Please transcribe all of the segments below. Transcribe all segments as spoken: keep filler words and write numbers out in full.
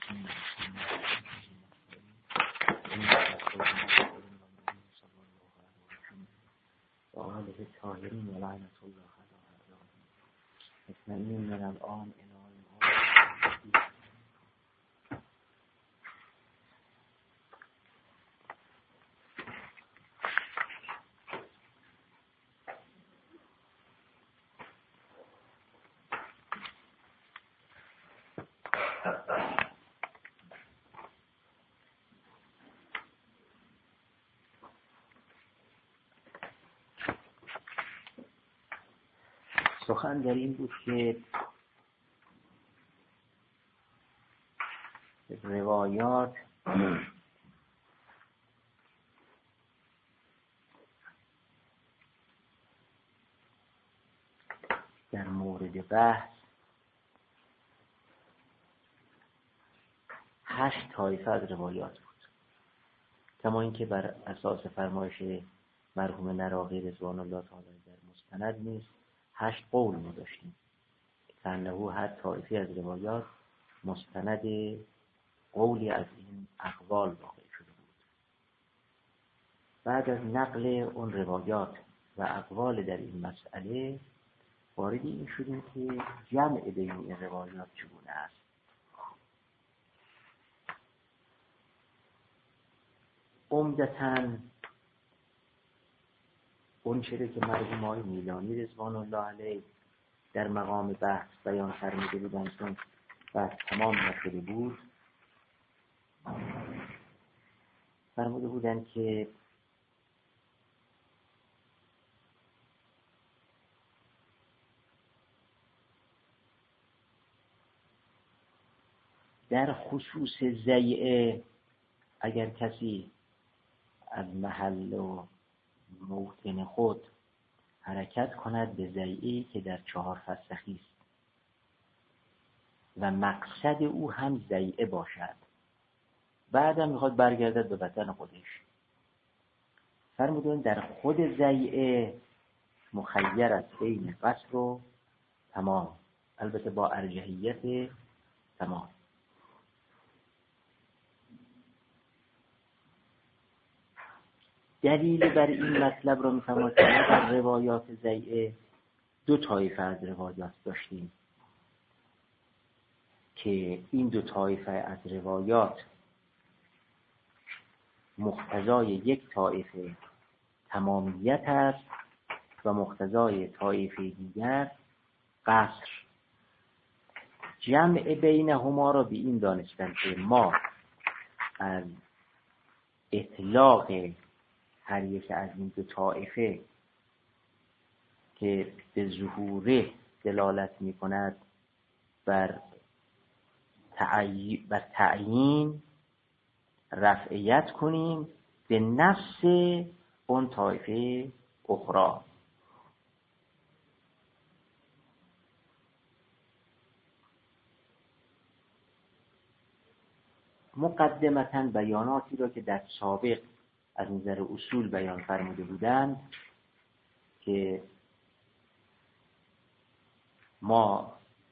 و آله طاهرین و لعنت الله علی اعدائهم اجمعین من الآن الی الآن. سخن در این بود که روایات در مورد بحث هشت طایفه از روایات بود، کما اینکه بر اساس فرمایش مرحوم نراقی رضوان الله تعالی در مستند نیست هشت قول ما داشتیم که انه هر طایفه از روایات مستند قولی از این اقوال واقع شده بود. بعد از نقل اون روایات و اقوال در این مسئله وارد این شدیم که جمع بین این روایات چگونه است. عمدتاً اون چیزی که مرحوم آقای میلانی رضوان الله علیه در مقام بحث بیان فرموده بودند چون بحث تمام نشده بود، فرموده بودند که در خصوص ضیعه اگر کسی از محل و موطن خود حرکت کند به ضیعه‌ای که در چهار فسخی است و مقصد او هم ضیعه باشد، بعدم میخواد برگردد به وطن خودش، فرمودن در خود ضیعه مخیر است بین قصر و تمام، البته با ارجحیت تمام. دلیل بر این مطلب را می‌فرماید که در روایات ضیعه دو طایفه از روایات داشتیم که این دو طایفه از روایات مقتضای یک طایفه تمامیت است و مقتضای طایفه دیگر قصر. جمع بینهما را به این دانستن که ما از اطلاق هر یک از این دو طایفه که به ظهوره دلالت می کند بر تعیین بر تعیین رفعیت کنیم به نفس اون طایفه اخرى. مقدمتاً بیاناتی را که در سابق از نظر اصول بیان فرموده بودند که ما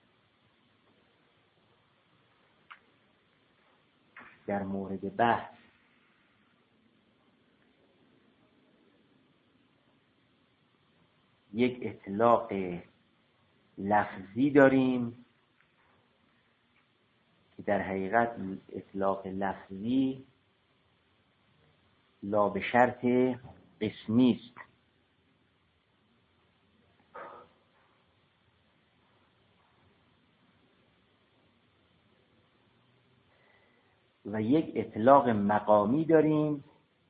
در مورد بحث یک اطلاق لفظی داریم که در حقیقت اطلاق لفظی لا به شرط قسمی است و یک اطلاق مقامی داریم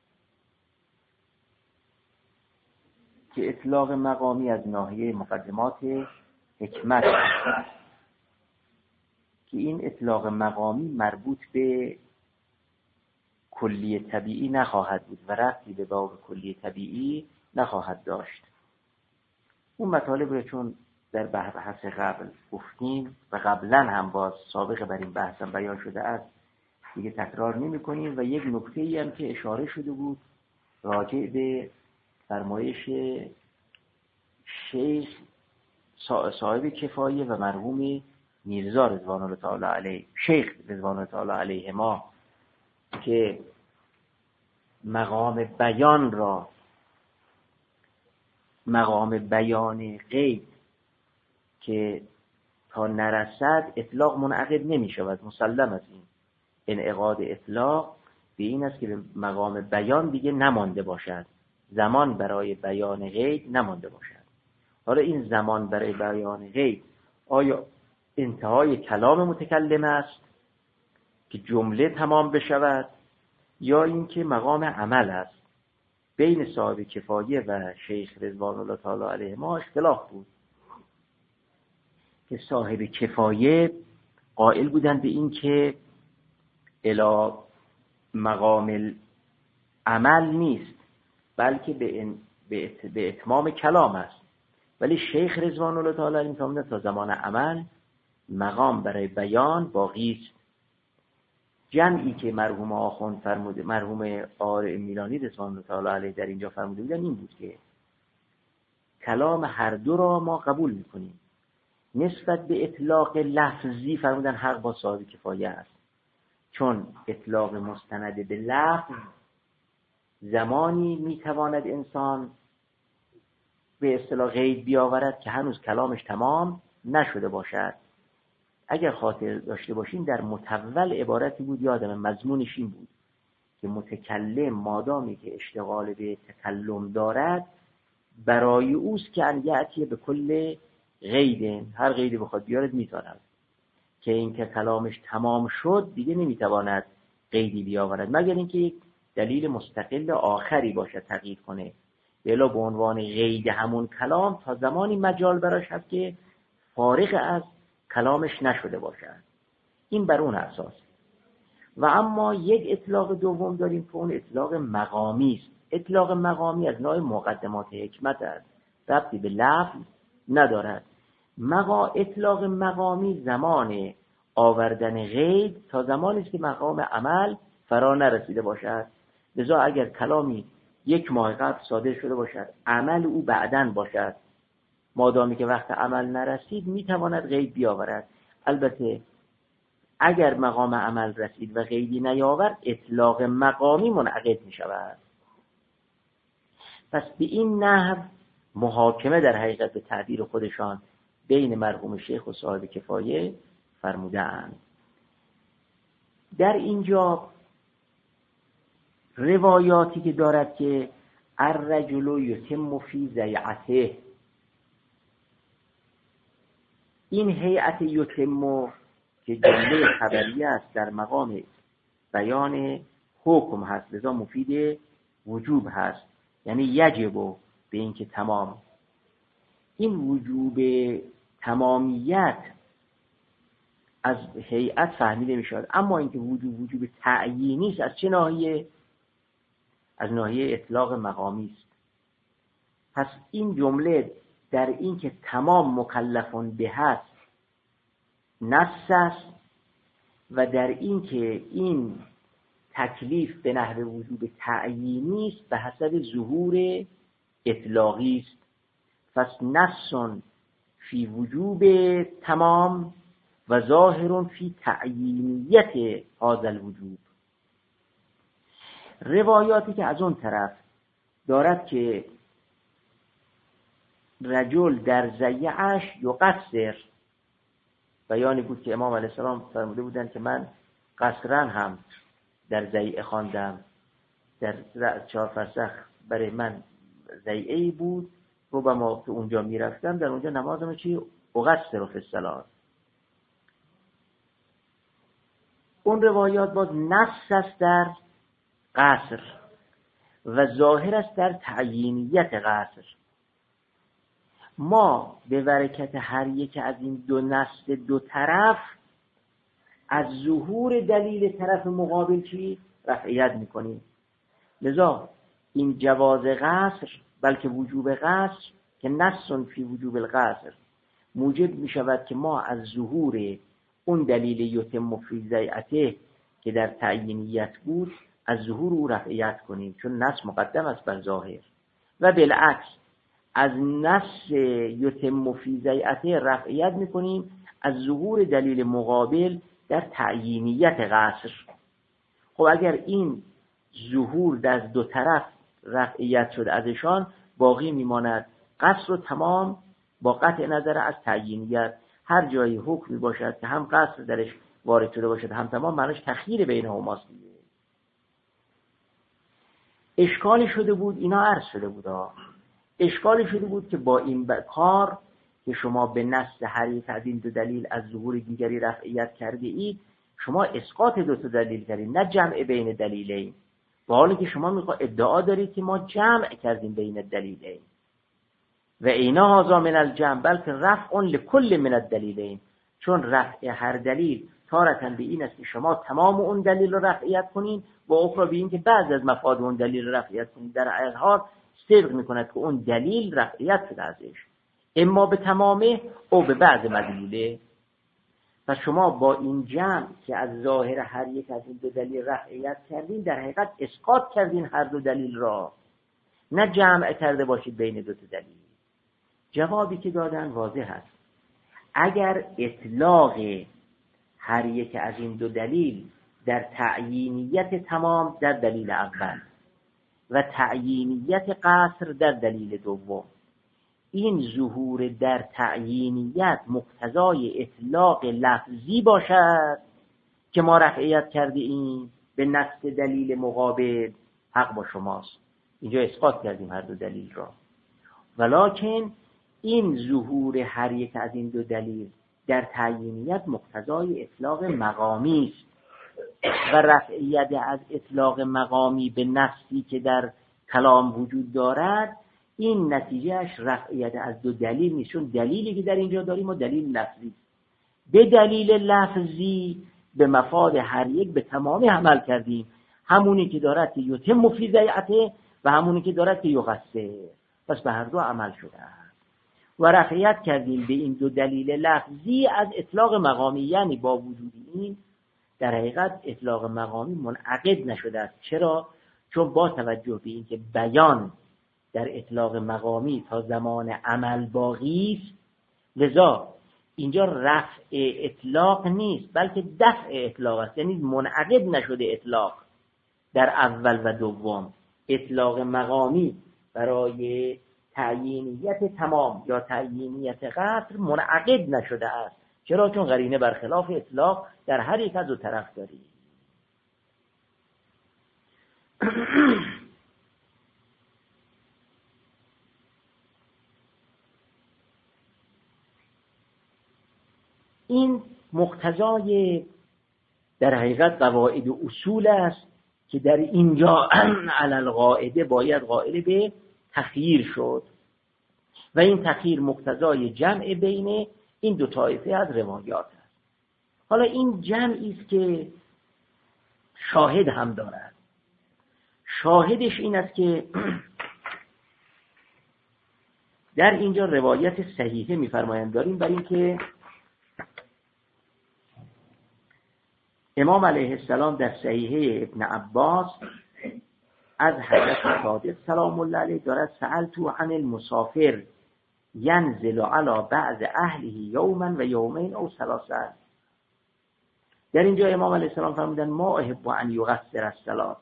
که اطلاق مقامی از ناحیه مقدمات حکمت است که این اطلاق مقامی مربوط به کلی طبیعی نخواهد بود و ربطی به باب کلی طبیعی نخواهد داشت. اون مطالب رو چون در بحث قبل گفتیم و قبلا هم باز سابق بر این بحث هم بیان شده است دیگه تکرار نمی کنیم و یک نکته ای هم که اشاره شده بود راجع به فرمایش شیخ صاحب کفایه و مرحوم میرزا رضوان الله تعالی علیه، شیخ رضوان الله تعالی علیه ما، که مقام بیان را، مقام بیان غیب که تا نرسد اطلاق منعقد نمی شود. مسلم است این انعقاد اطلاق به این است که به مقام بیان دیگه نمانده باشد، زمان برای بیان غیب نمانده باشد. حالا این زمان برای بیان غیب آیا انتهای کلام متکلم است که جمله تمام بشود، یا اینکه مقام عمل است؟ بین صاحب کفایه و شیخ رضوان الله تعالی علیه ما اختلاف بود که صاحب کفایه قائل بودند به این که الی مقام عمل نیست، بلکه به, به اتمام کلام است. ولی شیخ رضوان الله تعالی علیه می‌فرمایند تا زمان عمل مقام برای بیان باقی است. جمعی که مرحوم آخوند فرموده، مرحوم آقای میلانی رضوان الله تعالی علیه در اینجا فرموده بودن این بود که کلام هر دو را ما قبول می‌کنیم. نسبت به اطلاق لفظی فرمودن حق با صاحب کفایه است، چون اطلاق مستند به لفظ زمانی میتواند انسان به اصطلاح غیب بیاورد که هنوز کلامش تمام نشده باشد. اگر خاطر داشته باشین در متول عبارتی بود، یادم مضمونش این بود که متکلم مادامی که اشتغال به تکلم دارد برای اوست که ان یأتی به کل غیب، هر غیبی بخواد بیارد میتواند، که این که کلامش تمام شد دیگه نمیتواند غیبی بیاورد مگر اینکه یک دلیل مستقل آخری باشه تغییر کنه. بلا به عنوان غیب همون کلام تا زمانی مجال براش هست که فارغ از کلامش نشده باشد. این بر اون اساس. و اما یک اطلاق دوم داریم که اون اطلاق مقامی است. اطلاق مقامی از نوع مقدمات حکمت است، ربطی به لفظ ندارد. مقا اطلاق مقامی زمان آوردن غیب تا زمانی است که مقام عمل فرا نرسیده باشد. لذا اگر کلامی یک ماه قبل صادر شده باشد، عمل او بعداً باشد، مادامی که وقت عمل نرسید میتواند غیب بیاورد. البته اگر مقام عمل رسید و غیبی نیاورد اطلاق مقامی منعقد می شود. پس به این نحو محاکمه در حقیقت به تعبیر خودشان بین مرحوم شیخ و صاحب کفایه فرمودند. در اینجا روایاتی که دارد که الرجل یتم فی ضیعته، این هیئت یتم که جمله خبریه است در مقام بیان حکم هست، لذا مفید وجوب هست، یعنی یجب به این که تمام. این وجوب تمامیت از هیئت فهمیده می شود، اما اینکه وجوب وجوب تعیینی است از چه ناحیه؟ از ناحیه اطلاق مقامی است. پس این جمله در این که تمام مکلفون به هست نص است، و در این که این تکلیف به نحو وجوب تعیینی است به حسب ظهور اطلاقی است. پس نص فی وجوب تمام و ظاهر فی تعیینیت هذا الوجوب. روایاتی که از اون طرف دارد که رجل در ضیعش یقصر، بیانی بود که امام علیه السلام فرموده بودند که من قصرن هم در ضیعه خواندم، در چهار فرسخ برای من ضیعه‌ای بود، ربما که اونجا میرفتم در اونجا نمازم چی اقصر فی الصلاة. اون روایات باز نص است در قصر و ظاهر است در تعیینیت قصر. ما به برکت هر یک از این دو نص دو طرف از ظهور دلیل طرف مقابل چی رفعیت میکنیم. لذا این جواز قصر بلکه وجوب قصر که نص فی وجوب القصر موجب می شود که ما از ظهور اون دلیل یتم فی ضیعته که در تعیینیت بود از ظهور او رفعیت کنیم، چون نص مقدم است بر ظاهر، و بالعکس از نص یتم فی ضیعته رفعیت میکنیم از ظهور دلیل مقابل در تعیینیت قصر. خب اگر این ظهور در دو طرف رفعیت شد ازشان، باقی میماند قصر و تمام با قطع نظر از تعیینیت. هر جایی حکمی باشد که هم قصر درش وارد شده باشد هم تمام، معنیش تخییر بینهماست دیگه. اشکالی شده بود، اینا عرض شده بود ها. اشکالی شده بود که با این کار که شما به نص هر یک از این دو دلیل از ظهور دیگری رفعیت کرده اید، شما اسقاط دو تا دلیل کردید، نه جمع بین دلیلین. با حالی که شما میخوا ادعا دارید که ما جمع کردیم بین دلیلین و اینا هذا من الجمع، بلکه رفع لکل من الدلیلین، چون رفع هر دلیل تارة به این است که شما تمام اون دلیل رو رفعیت کنین و اخرى به این که بعض از مفاد اون دلیل رو رفعیت کنین. در هر حال صدق میکند که اون دلیل رفعیت شده ازش، اما به تمامه او به بعض مدلوله. و شما با این جمع که از ظاهر هر یک از این دو دلیل رفعیت کردین، در حقیقت اسقاط کردین هر دو دلیل را، نه جمع کرده باشید بین دو تا دلیل. جوابی که دادن واضح است. اگر اطلاق هر یک از این دو دلیل در تعیینیت تمام در دلیل اول و تعیینیت قصر در دلیل دوم، این ظهور در تعیینیت مقتضای اطلاق لفظی باشد که ما رفعیت کرده این به نص دلیل مقابل، حق با شماست، اینجا اسقاط کردیم هر دو دلیل را. ولکن این ظهور هر یک از این دو دلیل در تعیینیت مقتضای اطلاق مقامی است و رفعیت از اطلاق مقامی به نصی که در کلام وجود دارد، این نتیجهش رفعیت از دو دلیل نیست، چون دلیلی که در اینجا داریم و دلیل لفظی. به دلیل لفظی به مفاد هر یک به تمامی عمل کردیم، همونی که دارد که یتم فی ضیعته و همونی که دارد که یقصر، پس به هر دو عمل شده است و رفعیت کردیم به این دو دلیل لفظی از اطلاق مقامی. یعنی با وجود این در حقیقت اطلاق مقامی منعقد نشده است. چرا؟ چون با توجه به اینکه بیان در اطلاق مقامی تا زمان عمل باقی است، لذا اینجا رفع اطلاق نیست بلکه دفع اطلاق است. یعنی منعقد نشده اطلاق در اول و دوم. اطلاق مقامی برای تعیینیت تمام یا تعیینیت قصر منعقد نشده است. چرا؟ چون قرینه برخلاف اطلاق در هر یک از دو طرف داری. این مقتضای در حقیقت قواعد و اصول است که در اینجا علی القاعده باید قائل به تخییر شد و این تخییر مقتضای جمع بین این دو طایفه از روایات است. حالا این جمعی است که شاهد هم دارد. شاهدش این است که در اینجا روایت صحیحه می‌فرمایند داریم بر این که امام علیه السلام در صحیحه ابن عباس از حضرت صادق سلام الله علیه دارد سألتو عن المسافر ینزل علی بعض اهله یوما و یومین او ثلاثه. در اینجا امام علیه السلام فرمودن ما احب ان یقصر الصلاة.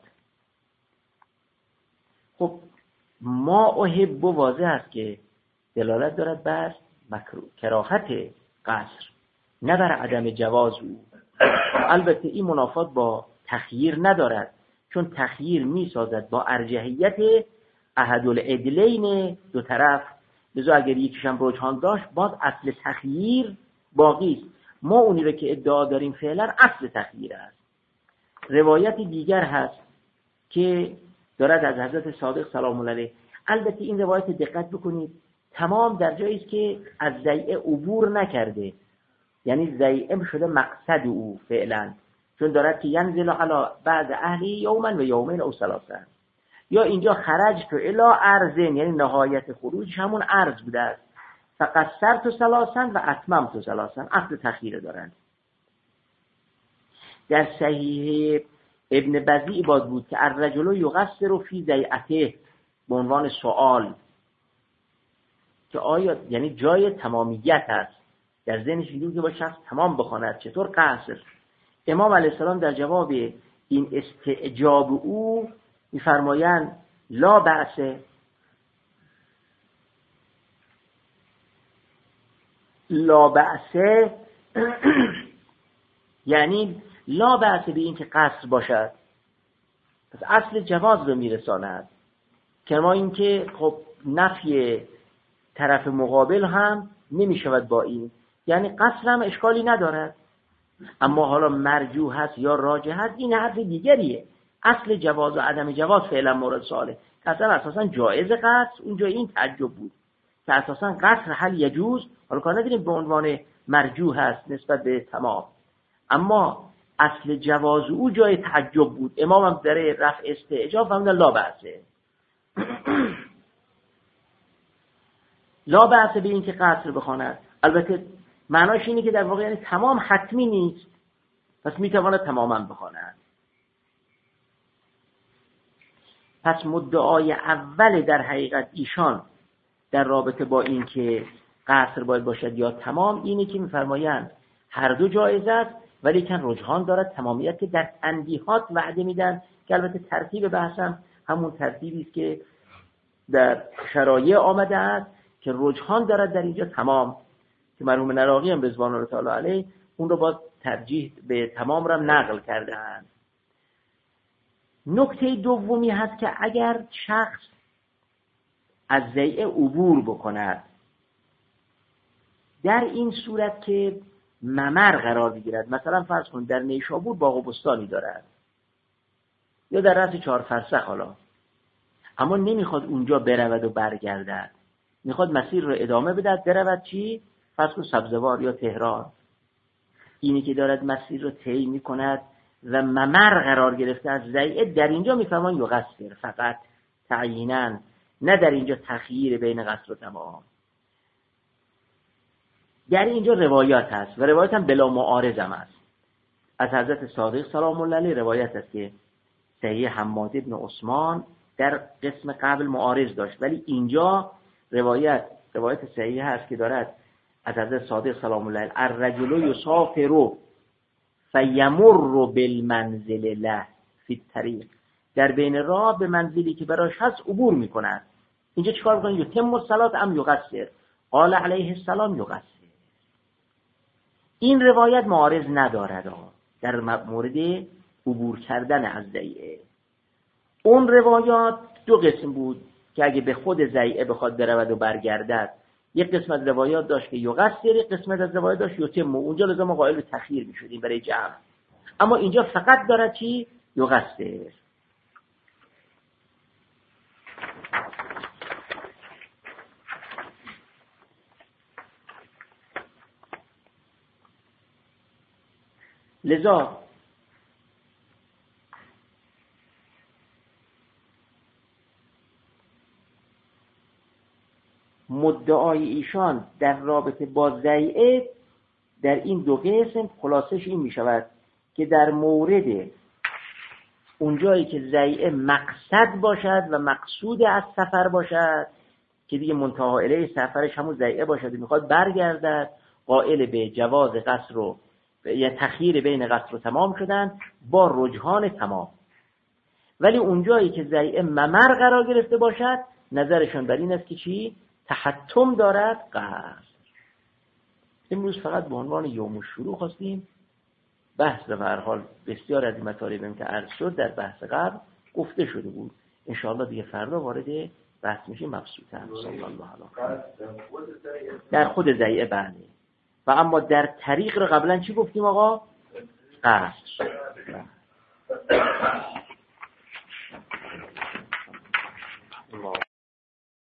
خب ما احب واضح است که دلالت دارد بر مکروه کراهت قصر، نه بر عدم جواز او. البته این منافات با تخییر ندارد، چون تخییر می سازد با ارجحیت احد العدلین دو طرف. لذا اگر یکیشم رجحان داشت باز اصل تخییر باقی است. ما اونی رو که ادعا داریم فعلا اصل تخییر است. روایت دیگر هست که دارد از حضرت صادق سلام الله علیه. البته این روایت دقت بکنید تمام در جایی است که از ضیعه عبور نکرده، یعنی ضیعه شده مقصد او فعلا، چون دارد که ینزل علی بعض اهلی یوما و یومین او ثلاثه. یا اینجا خرج تو الی ارزن، یعنی نهایت خروج همون ارز بوده است. فقط سر تو ثلاثن و اتمام تو ثلاثن، اصل تخییر دارند. در صحیح ابن بزیع باد بود که الرجل یقصر فی ضیعته به عنوان سوال که آیا یعنی جای تمامیت است در ذهنش دیده بود که با شخص تمام بخواند. چطور قصر؟ امام علیه السلام در جواب این استعجاب او میفرمایند لا بأس، لا بأس یعنی لا بأس به این که قصر باشد، پس اصل جواز رو میرساند. کما این که خب نفی طرف مقابل هم نمیشود با این، یعنی قصر هم اشکالی ندارد. اما حالا مرجوح هست یا راجح هست این حرف دیگریه. اصل جواز و عدم جواز فعلا مورد سواله. اصلا اساسا جایز قصر اونجا این تعجب بود که اساسا قصر هل یجوز، حالا کار نداریم به عنوان مرجوح هست نسبت به تمام، اما اصل جواز او جای تعجب بود. امام هم در رفع استعجاب فهمید لا بأسه. لا بأس به این که قصر بخواند. البته معناش اینه که در واقع یعنی تمام حتمی نیست، پس میتواند تماما بخواند. پس مدعای اول در حقیقت ایشان در رابطه با این که قصر باید باشد یا تمام اینه که میفرمایند هر دو جایز است، ولی کن رجحان دارد تمامیت که در تنبیهات وعده میدن که البته ترتیب بحثم همون ترتیبی است که در شرایع آمده است که رجحان دارد در اینجا تمام، که مرحوم نراقی هم رضوان الله تعالی علیه اون رو با ترجیح به تمام را نقل کردند. نکته دومی هست که اگر شخص از ضیعه عبور بکند، در این صورت که ممر قرار بگیرد، مثلا فرض کن در نیشابور باغ و بستانی دارد یا در رأس چهار فرسخ حالا، اما نمیخواد اونجا برود و برگردد، میخواد مسیر رو ادامه بدهد برود چی؟ فرض کن سبزوار یا تهران. اینی که دارد مسیر رو طی میکند و ممر قرار گرفته از ضیعه، در اینجا میفهمان یقصر فقط تعییناً، نه در اینجا تخییر بین قصر و تمام. در اینجا روایات هست و روایات هم بلا معارض هم هست. از حضرت صادق سلام الله علیه روایت است که صحیح حماد بن عثمان در قسم قبل معارض داشت، ولی اینجا روایت روایت صحیح هست که دارد از حضرت صادق سلام الله علیه الرجل یسافر فیمر بالمنزل له فی الطریق، در بین راه به منزلی که براش هست عبور میکند. اینجا چیکار میکنه؟ یتم الصلاة ام یقصر؟ قال علیه السلام یقصر. این روایت معارض ندارد در مورد عبور کردن از ضیعه. اون روایات دو قسم بود که اگه به خود ضیعه بخواد برود و برگردد، یک قسمت روایات داشت که یقصر، یک قسمت از روایات داشت یتم. اونجا لازم قائل به تخییر میشدیم برای جمع، اما اینجا فقط دارد چی؟ یقصر. لذا مدعای ایشان در رابطه با ضیعه در این دو قسم خلاصش این می شود که در مورد اونجایی که ضیعه مقصد باشد و مقصود از سفر باشد، که دیگه منتهی الیه سفرش همون ضیعه باشد و میخواد برگردد، قائل به جواز قصر و یا تخییر بین قصر و تمام شدن با رجحان تمام. ولی اونجایی که ضیعه ممر قرار گرفته باشد، نظرشون بر این است که چی؟ تحتم دارد قصر. امروز فقط به عنوان یوم الشروع خواستیم بحث و به هر حال بسیار از این مطالبی که عرض شد در بحث قبل گفته شده بود. انشاءالله دیگه فردا وارد بحث میشیم مبسوطه. صلی الله علیه در خود ضیعه بله. و اما در طریق رو قبلا چی گفتیم آقا؟ قصر.